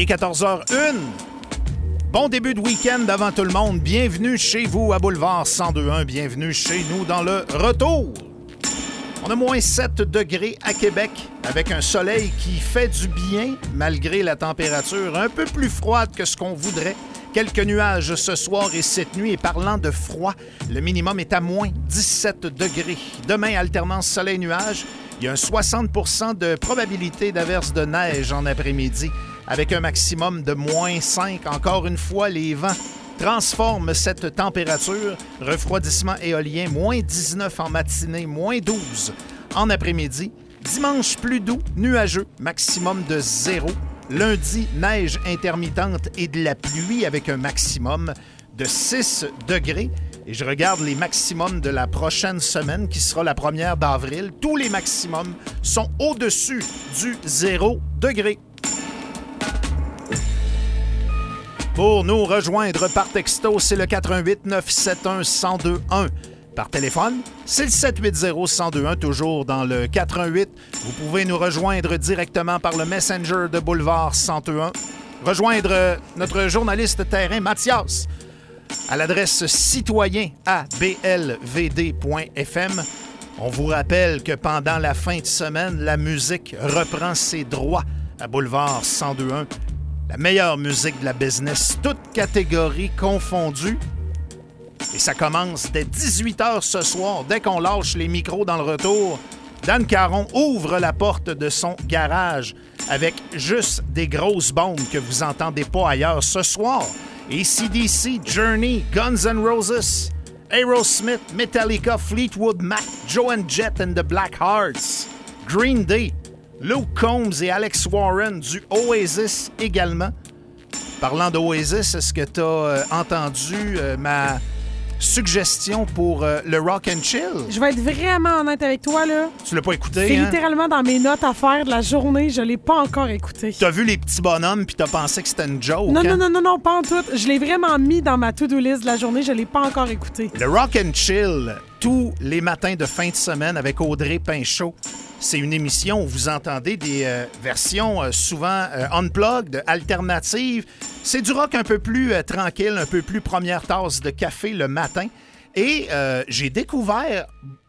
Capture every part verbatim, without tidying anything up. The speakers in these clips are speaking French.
Il est quatorze heures une. Bon début de week-end avant tout le monde. Bienvenue chez vous à Boulevard cent deux point un. Bienvenue chez nous dans le retour. On a moins sept degrés à Québec avec un soleil qui fait du bien malgré la température un peu plus froide que ce qu'on voudrait. Quelques nuages ce soir et cette nuit. Et parlant de froid, le minimum est à moins dix-sept degrés. Demain, alternance soleil-nuage. Il y a un soixante pour cent de probabilité d'averse de neige en après-midi avec un maximum de moins cinq. Encore une fois, les vents transforment cette température. Refroidissement éolien, moins dix-neuf en matinée, moins douze en après-midi. Dimanche, plus doux, nuageux, maximum de zéro. Lundi, neige intermittente et de la pluie avec un maximum de six degrés. Et je regarde les maximums de la prochaine semaine, qui sera la première d'avril. Tous les maximums sont au-dessus du zéro degré. Pour nous rejoindre par texto, c'est le quatre un huit neuf sept un un zéro deux un. Par téléphone, c'est le sept huit zéro un zéro deux un, toujours dans le quatre un huit. Vous pouvez nous rejoindre directement par le Messenger de Boulevard cent deux point un. Rejoindre notre journaliste terrain, Mathias, à l'adresse citoyen à b l v d point f m. On vous rappelle que pendant la fin de semaine, la musique reprend ses droits à Boulevard cent deux point un. La meilleure musique de la business, toutes catégories confondues. Et ça commence dès dix-huit heures ce soir. Dès qu'on lâche les micros dans le retour, Dan Caron ouvre la porte de son garage avec juste des grosses bombes que vous n'entendez pas ailleurs ce soir. A C D C, Journey, Guns N' Roses, Aerosmith, Metallica, Fleetwood Mac, Joan Jett and the Blackhearts, Green Day, Luke Combs et Alex Warren du Oasis également. Parlant d'Oasis, est-ce que tu as euh, entendu euh, ma suggestion pour euh, le Rock and Chill? Je vais être vraiment honnête avec toi, là. Tu l'as pas écouté, C'est hein? littéralement dans mes notes à faire de la journée. Je l'ai pas encore écouté. T'as vu les petits bonhommes puis t'as pensé que c'était une joke, Non, hein? non, non, non, non, pas en tout. Je l'ai vraiment mis dans ma to-do list de la journée. Je l'ai pas encore écouté. Le Rock and Chill, tous les matins de fin de semaine avec Audrey Pinchot. C'est une émission où vous entendez des euh, versions euh, souvent euh, unplugged, alternatives. C'est du rock un peu plus euh, tranquille, un peu plus première tasse de café le matin. Et euh, j'ai découvert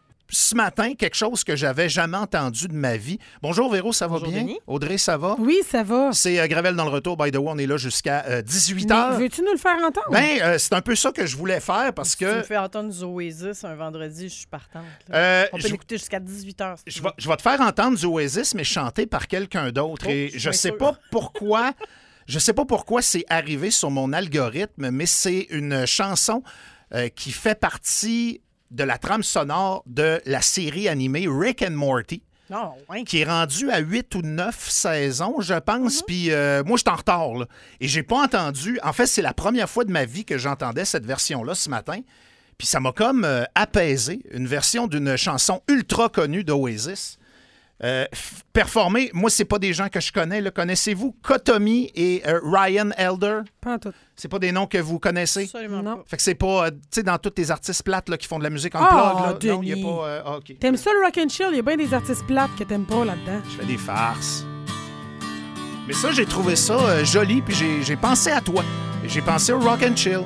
ce matin quelque chose que j'avais jamais entendu de ma vie. Bonjour Véro, ça va Bonjour, bien? Denis. Audrey, ça va? Oui, ça va. C'est euh, Gravel dans le retour, by the way, on est là jusqu'à euh, dix-huit heures. Mais veux-tu nous le faire entendre? Ben, euh, c'est un peu ça que je voulais faire parce Si que... tu me fais entendre du Oasis un vendredi, je suis partante. là. Euh, On peut je- l'écouter jusqu'à dix-huit heures. Si Je tu vais, veux. je vais te faire entendre du Oasis, mais chanté par quelqu'un d'autre. Oh, Et je suis je bien sais sûr. pas pourquoi. Je sais pas pourquoi c'est arrivé sur mon algorithme, mais c'est une chanson euh, qui fait partie de la trame sonore de la série animée Rick and Morty, Non, ouais. qui est rendue à huit ou neuf saisons, je pense. Puis euh, moi, je suis en retard, là. Et j'ai pas entendu... En fait, c'est la première fois de ma vie que j'entendais cette version-là ce matin. Puis ça m'a comme euh, apaisé. Une version d'une chanson ultra connue d'Oasis. Euh, f- performée, moi, c'est pas des gens que je connais. Là. Connaissez-vous Kotomi et euh, Ryan Elder? Pas en tout. C'est pas des noms que vous connaissez? Absolument Non. pas. Fait que c'est pas, euh, tu sais, dans tous les artistes plates là, qui font de la musique en Ah, plug, là. Non, il y a Denis. pas... euh, ah, OK. T'aimes ça le rock and chill? Il y a bien des artistes plates que t'aimes pas là-dedans. Je fais des farces. Mais ça, j'ai trouvé ça euh, joli, puis j'ai, j'ai pensé à toi. J'ai pensé au Rock and Chill.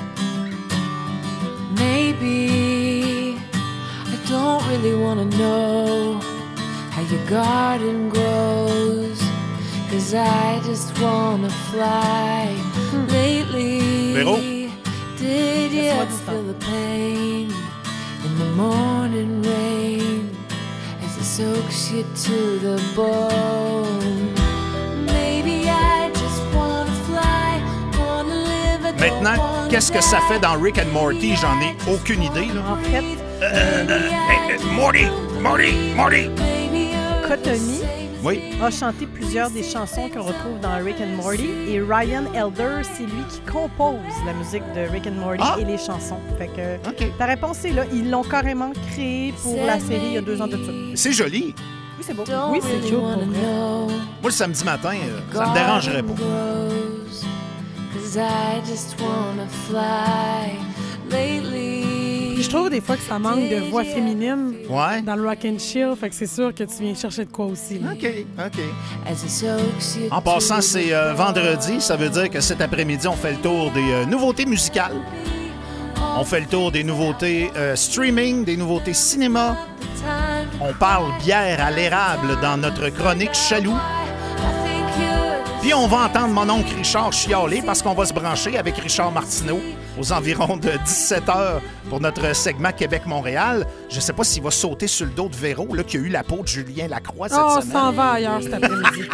Maybe I don't really want to know how your garden grows, 'cause I just want to fly. Lately, Véro? did you Laisse-moi ever du temps. feel the pain in the morning rain as it soaks you to the bone? Maybe I just want to fly, want to live. I don't Maintenant, wanna qu'est-ce que ça die. fait dans Rick and Morty? J'en ai aucune idée, là. En fait, Hey, Morty! Morty! Morty! Kotomi Oui. a chanté plusieurs des chansons qu'on retrouve dans Rick and Morty. Et Ryan Elder, c'est lui qui compose la musique de Rick and Morty Ah! et les chansons. Fait que OK. ta réponse est là. Ils l'ont carrément créé pour la série il y a deux ans de ça. Oui, C'est joli. c'est beau. Oui, c'est cute pour vrai. Moi, le samedi matin, euh, ça me dérangerait pas. Cause I just wanna fly. Lately, Puis je trouve des fois que ça manque de voix féminine Ouais. dans le Rock and Chill, fait que c'est sûr que tu viens chercher de quoi aussi. là. OK, OK. As it soaks you En passant, to c'est the euh, bone. vendredi. Ça veut dire que cet après-midi, on fait le tour des euh, nouveautés musicales. On fait le tour des nouveautés euh, streaming, des nouveautés cinéma. On parle bière à l'érable dans notre chronique Chaloux. Puis on va entendre mon oncle Richard chialer parce qu'on va se brancher avec Richard Martineau aux environs de dix-sept heures pour notre segment Québec-Montréal. Je sais pas s'il va sauter sur le dos de Véro, là, qui a eu la peau de Julien Lacroix cette Oh, on semaine. s'en va ailleurs cet après-midi.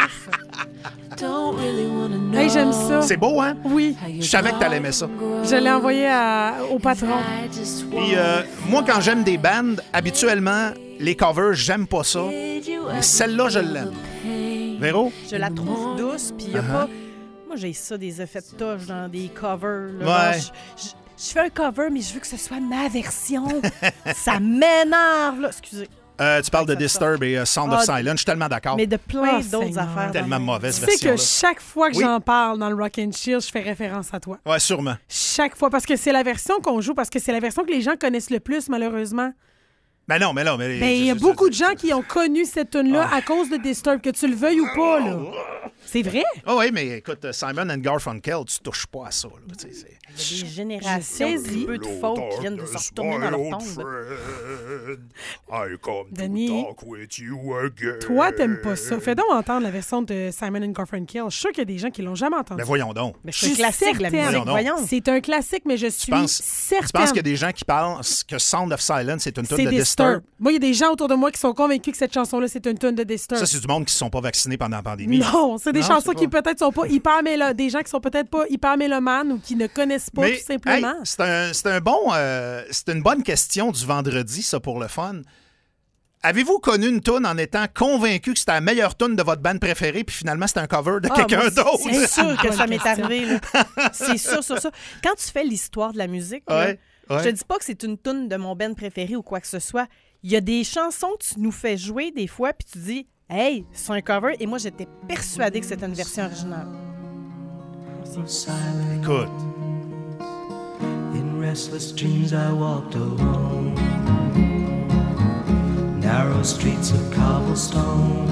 Hey, j'aime ça. C'est beau, hein? Oui, Je savais que t'allais aimer ça. je l'ai envoyé à- au patron. Puis euh, moi, quand j'aime des bands, habituellement, les covers, j'aime pas ça. Mais celle-là, je l'aime. Véro? Je la trouve douce, puis il y a Uh-huh. pas... Moi, j'ai ça, des effets de touche dans des covers. là. Ouais. Je, je- je fais un cover, mais je veux que ce soit ma version. Ça m'énerve, là. Excusez. Euh, tu parles de Ça, ça. Disturbed et euh, Sound Ah, of Silence. Je suis tellement d'accord. Mais de plein Oh, d'autres Seigneur. affaires. Tellement dans- mauvaise Tu sais version. que chaque fois que Oui. j'en parle dans le Rock and Chill, je fais référence à toi. Ouais, sûrement. Chaque fois, parce que c'est la version qu'on joue, parce que c'est la version que les gens connaissent le plus, malheureusement. Ben non, mais non. Mais Ben, il y a beaucoup de gens qui ont connu cette tune-là Ah. à cause de Disturbed, que tu le veuilles ou pas, là. C'est vrai? Ah oui, mais écoute, Simon and Garfunkel, tu touches pas à ça. Là, tu sais, c'est- Il y a des générations Je de saisis. peu de folk qui viennent de se retourner dans leur tombe. Denis, toi, t'aimes pas ça. Fais donc entendre la version de Simon and Garfunkel. Je suis sûr qu'il y a des gens qui l'ont jamais entendu. Ben voyons donc. Mais Je c'est un suis classique, la certaine. musique. Voyons Voyons. C'est un classique, mais je suis Tu penses, certaine. tu penses qu'il y a des gens qui pensent que Sound of Silence, c'est une tune c'est de Disturbed. Disturbed? Moi, il y a des gens autour de moi qui sont convaincus que cette chanson-là, c'est une tune de Disturbed. Ça, c'est du monde qui ne se sont pas vaccinés pendant la pandémie. Non, c'est des Non, chansons c'est qui pas- peut-être sont pas hyper mélo... des gens qui sont peut-être pas hyper mélomanes ou qui ne connaissent pas Mais, tout simplement. hey, c'est un, c'est un bon, euh, c'est une bonne question du vendredi, ça, pour le fun. Avez-vous connu une tune en étant convaincu que c'était la meilleure tune de votre band préférée, puis finalement c'était un cover de Ah, quelqu'un moi, d'autre? C'est sûr que Bonne ça m'est question. arrivé. là. C'est sûr, sûr, sûr. Quand tu fais l'histoire de la musique, là, Ouais, ouais. je te dis pas que c'est une toune de mon band préféré ou quoi que ce soit. Il y a des chansons que tu nous fais jouer des fois, puis tu dis « Hey, c'est un cover », et moi, j'étais persuadée que c'était une version originale. Écoute, In restless dreams I walked alone, narrow streets of cobblestone,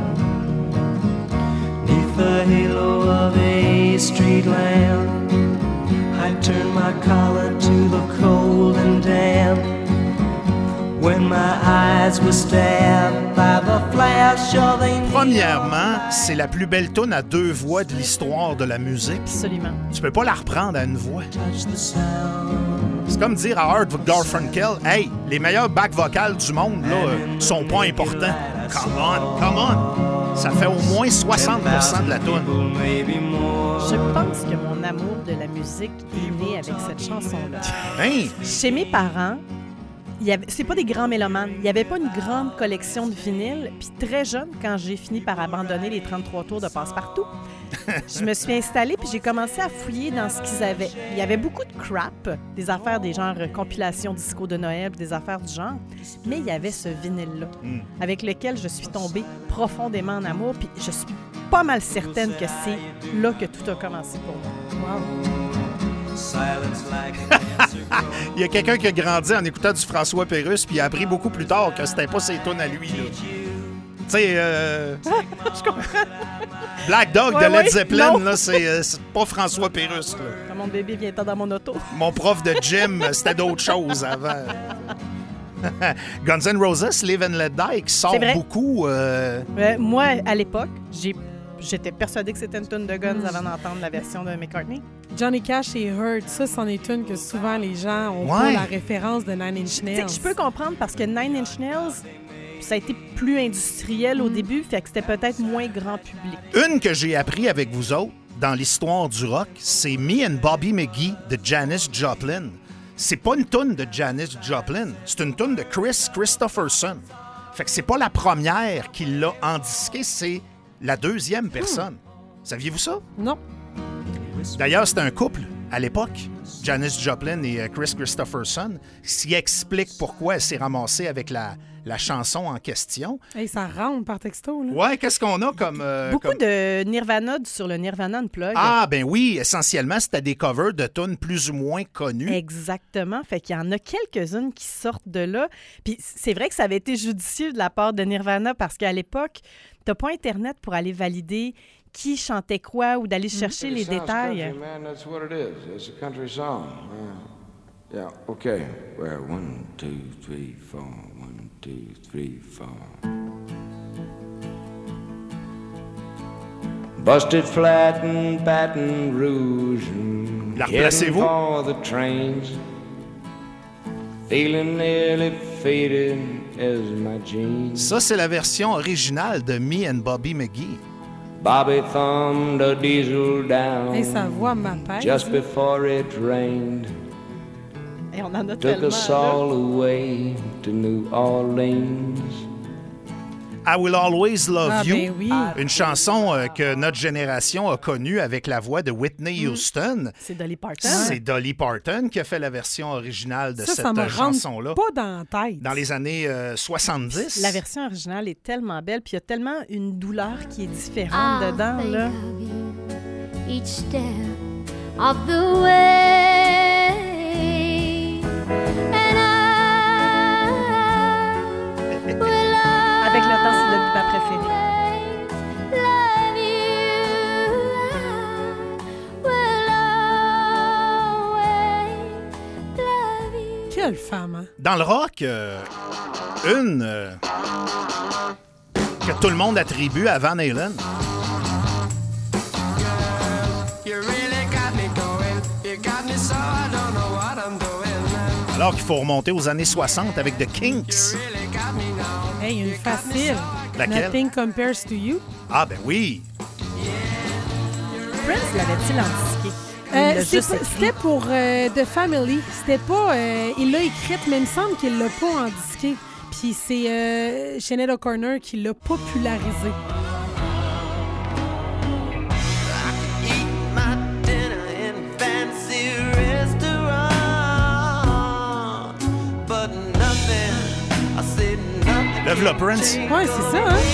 neath the halo of a street lamp, I turned my collar to the cold and damp. When my eyes were stabbed by the flash of a neon premièrement, c'est la plus belle tune à deux voix de l'histoire de la musique. Absolument. Tu peux pas la reprendre à une voix. touch the sound. C'est comme dire à Art Garfunkel, hey, les meilleurs bacs vocales du monde là, euh, sont pas importants. Come on, come on. Ça fait au moins soixante pour cent de la tune. Maybe more. Je pense que mon amour de la musique est né avec cette chanson-là. Hein? Chez mes parents, il y avait, c'est pas des grands mélomanes. Il n'y avait pas une grande collection de vinyles. Puis très jeune, quand j'ai fini par abandonner les trente-trois tours de passe-partout, je me suis installée puis j'ai commencé à fouiller dans ce qu'ils avaient. Il y avait beaucoup de crap, des affaires des genres euh, compilation disco de Noël, des affaires du genre. Mais il y avait ce vinyle-là, Mm. avec lequel je suis tombée profondément en amour. Puis je suis pas mal certaine que c'est là que tout a commencé pour moi. Wow. Silence like a cancer grows. Il y a quelqu'un qui a grandi en écoutant du François Pérusse, puis il a appris beaucoup plus tard que c'était pas ses tunes à lui. Là. Tu sais, euh... Black Dog Ouais, de Led ouais, Zeppelin, non. là, c'est, euh, c'est pas François Pérusse. Là. Quand mon bébé vient dans mon auto. Mon prof de gym, c'était d'autres choses avant. Guns N' Roses, Live and Let Die, qui sort C'est vrai. beaucoup. euh, Euh, moi, à l'époque, j'ai j'étais persuadée que c'était une tune de Guns avant d'entendre la version de McCartney. Johnny Cash et Hurt, ça, c'en est une que souvent les gens ont Ouais. pas la référence de Nine Inch Tu sais, Nails. je peux comprendre parce que Nine Inch Nails, ça a été plus industriel au début, fait que c'était peut-être moins grand public. Une que j'ai appris avec vous autres dans l'histoire du rock, c'est Me and Bobby McGee de Janis Joplin. C'est pas une toune de Janis Joplin, c'est une toune de Chris Christopherson. Fait que c'est pas la première qui l'a endisqué, c'est la deuxième personne. Saviez-vous ça? Non. D'ailleurs, c'est un couple à l'époque, Janis Joplin et euh, Chris Christopherson, ce qui explique pourquoi elle s'est ramassée avec la, la chanson en question. Hey, ça rentre par texto, là. Ouais, qu'est-ce qu'on a comme... euh, Beaucoup comme... de Nirvana sur le Nirvana Unplugged. Ah, ben oui, essentiellement, c'était des covers de tunes plus ou moins connues. Exactement. Fait qu'il y en a quelques-unes qui sortent de là. Puis c'est vrai que ça avait été judicieux de la part de Nirvana parce qu'à l'époque, t'as pas Internet pour aller valider qui chantait quoi ou d'aller chercher les détails. Country, man, that's what it is. It's a country song. Uh, yeah, okay. Well, one, two, three, four. One, two, three, four. Busted flat in Baton Rouge. And La replacez-vous? for the trains. Feeling nearly faded as my jeans. Ça, c'est la version originale de Me and Bobby McGee. Bobby thumbed a diesel down Hey, sa voix m'appelle. just before it rained. Et on en a Took tellement. us là. all away to New Orleans. I Will Always Love Ah, You, ben oui. une chanson euh, que notre génération a connue avec la voix de Whitney Houston. C'est Dolly Parton. C'est Dolly Parton qui a fait la version originale de Ça, cette ça me euh, rentre chanson-là. pas dans la tête. Dans les années euh, soixante-dix. La version originale est tellement belle, puis il y a tellement une douleur qui est différente I'll dedans, think là. of you each step of the way, and I will Avec le temps, c'est ma préférée. always love you. I will always love you. Quelle femme, hein? Dans le rock, euh, une euh, que tout le monde attribue à Van Halen. Alors qu'il faut remonter aux années soixante avec The Kinks. Hey, une facile. Laquelle? Nothing compares to you. Ah ben oui. Prince l'avait-il antiqué? Euh, Il l'a c'est juste pas- écrit. C'était pour euh, The Family. C'était pas. euh, il l'a écrite, mais il me semble qu'il l'a pas en disqué. Puis c'est euh, Sinead O'Connor qui l'a popularisé. Lève le Prince. Ouais, c'est ça, hein?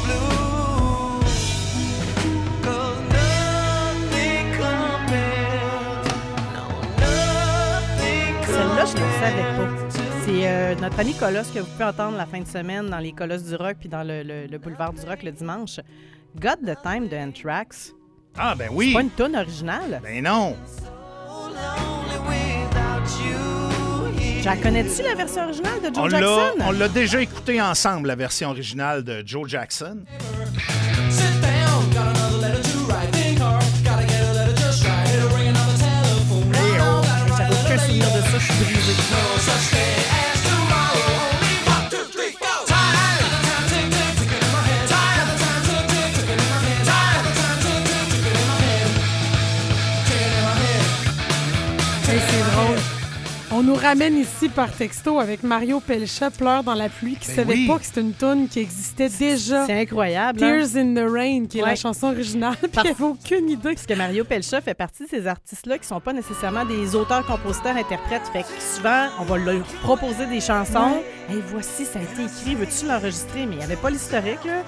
Celle-là, je ne le savais pas. C'est euh, notre ami Colosse que vous pouvez entendre la fin de semaine dans les Colosses du Rock puis dans le, le- le boulevard du Rock le dimanche. God the Time de Anthrax. Ah ben oui. C'est pas une toune originale. Ben non. Tu la connais-tu, la version originale de Joe On l'a, Jackson? on l'a déjà écouté ensemble, la version originale de Joe Jackson. J'avais aucun souvenir de ça, je suis brisée. Hey, c'est drôle. On nous ramène ici par texto avec Mario Pelcha, Pleure dans la pluie, qui Ben savait oui. pas que c'était une toune qui existait déjà. C'est incroyable. hein? Tears in the Rain, qui est Ouais. la chanson originale, puis Par- il avait aucune idée. Parce que Mario Pelcha fait partie de ces artistes-là qui sont pas nécessairement des auteurs, compositeurs, interprètes. Fait que souvent, on va leur proposer des chansons. Hey, voici, ça a été écrit, veux-tu l'enregistrer? Mais il n'y avait pas l'historique, là.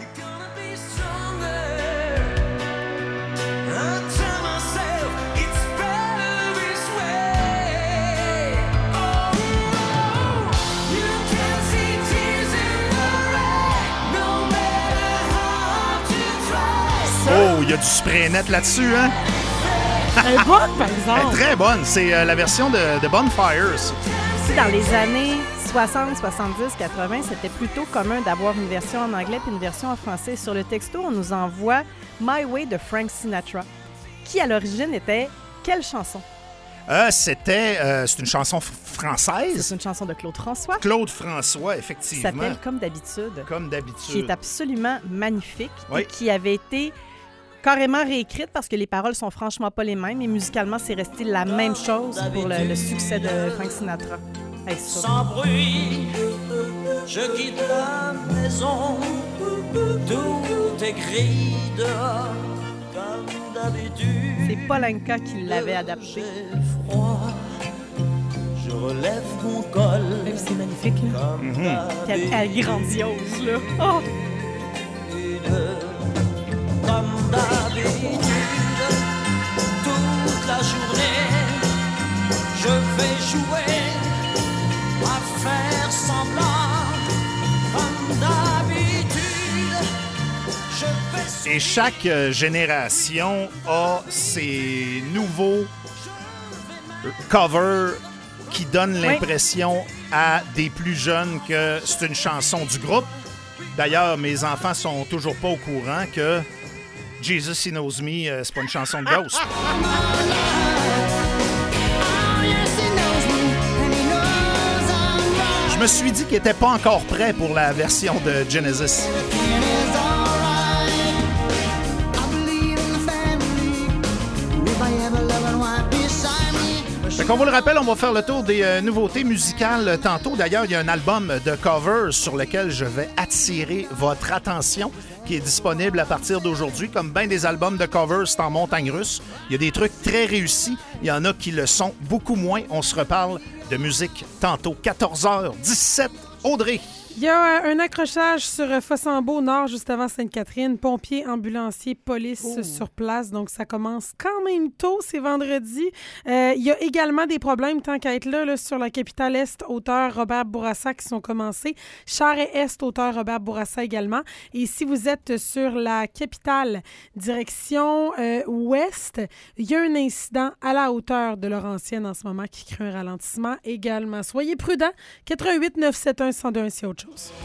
Oh, il y a du spray net là-dessus, hein? Elle est bonne, par Elle exemple. est très bonne. C'est euh, la version de, de Bonfires. Si dans les années soixante, soixante-dix, quatre-vingts, c'était plutôt commun d'avoir une version en anglais puis une version en français. Sur le texto, on nous envoie My Way de Frank Sinatra, qui à l'origine était quelle chanson? Euh, c'était... euh, c'est une chanson f- française. C'est une chanson de Claude François Claude François, qui effectivement. s'appelle Comme d'habitude, Comme qui d'habitude. est absolument magnifique Oui. et qui avait été carrément réécrite parce que les paroles sont franchement pas les mêmes et musicalement, c'est resté la même chose pour le, le succès de Frank Sinatra. Hey, ça. Sans bruit, je quitte la maison, tout est gris dehors, comme C'est Polanka qui l'avait adapté. Froid, je relève mon col. Et puis c'est magnifique, là. Comme Mm-hmm. Elle, elle est grandiose, là. Oh! Comme d'habitude, toute la journée, je vais jouer à faire semblant. Comme d'habitude, je vais. Et chaque euh, génération a ses nouveaux covers qui donnent l'impression à des plus jeunes que c'est une chanson du groupe. D'ailleurs, mes enfants sont toujours pas au courant que Jesus He Knows Me, euh, c'est pas une chanson de Ghost. Je me suis dit qu'il était pas encore prêt pour la version de Genesis. Fait qu'on vous le rappelle, on va faire le tour des euh, nouveautés musicales tantôt. D'ailleurs, il y a un album de covers sur lequel je vais attirer votre attention, qui est disponible à partir d'aujourd'hui. Comme bien des albums de covers, c'est en montagne russe. Il y a des trucs très réussis. Il y en a qui le sont beaucoup moins. On se reparle de musique tantôt. quatorze heures dix-sept, Audrey. Il y a euh, un accrochage sur euh, Fossambeau Nord, juste avant Sainte-Catherine. Pompiers, ambulanciers, police Oh. sur place. Donc, ça commence quand même tôt, c'est vendredi. Euh, il y a également des problèmes, tant qu'à être là, là, sur la capitale Est, hauteur Robert Bourassa, qui sont commencés. Charest-Est, hauteur Robert Bourassa également. Et si vous êtes sur la capitale, direction euh, Ouest, il y a un incident à la hauteur de Laurentienne en ce moment qui crée un ralentissement également. Soyez prudents. quatre un huit neuf sept un un zéro deux un, c'est autre chose.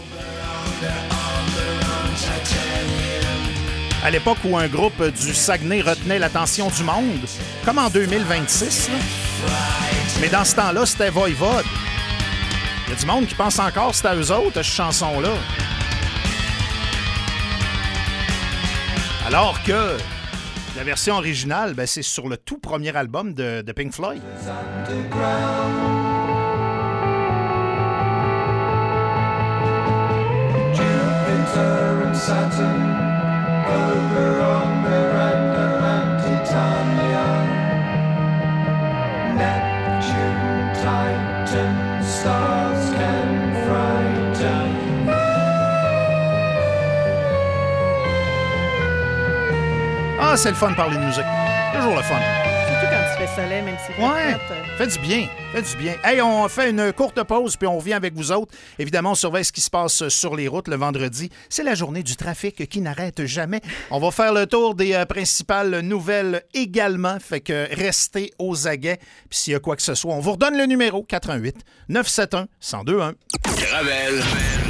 À l'époque où un groupe du Saguenay retenait l'attention du monde, comme en deux mille vingt-six, là. Mais dans ce temps-là, c'était Voivode. Il y a du monde qui pense encore que c'était à eux autres, cette chanson-là. Alors que la version originale, ben, c'est sur le tout premier album de, de Pink Floyd. Jupiter and Saturn, Oberon, Miranda, and Titania, Neptune, Titan, stars can frighten. Ah, c'est le fun de parler de musique. Toujours le fun. Surtout quand il fait soleil, même s'il fait Ouais, fret, euh. fait du bien, fait du bien. Hey, on fait une courte pause puis on revient avec vous autres. Évidemment, on surveille ce qui se passe sur les routes le vendredi. C'est la journée du trafic qui n'arrête jamais. On va faire le tour des euh, principales nouvelles également, fait que restez aux aguets. Puis s'il y a quoi que ce soit, on vous redonne le numéro quatre un huit neuf sept un un zéro deux un. Gravel.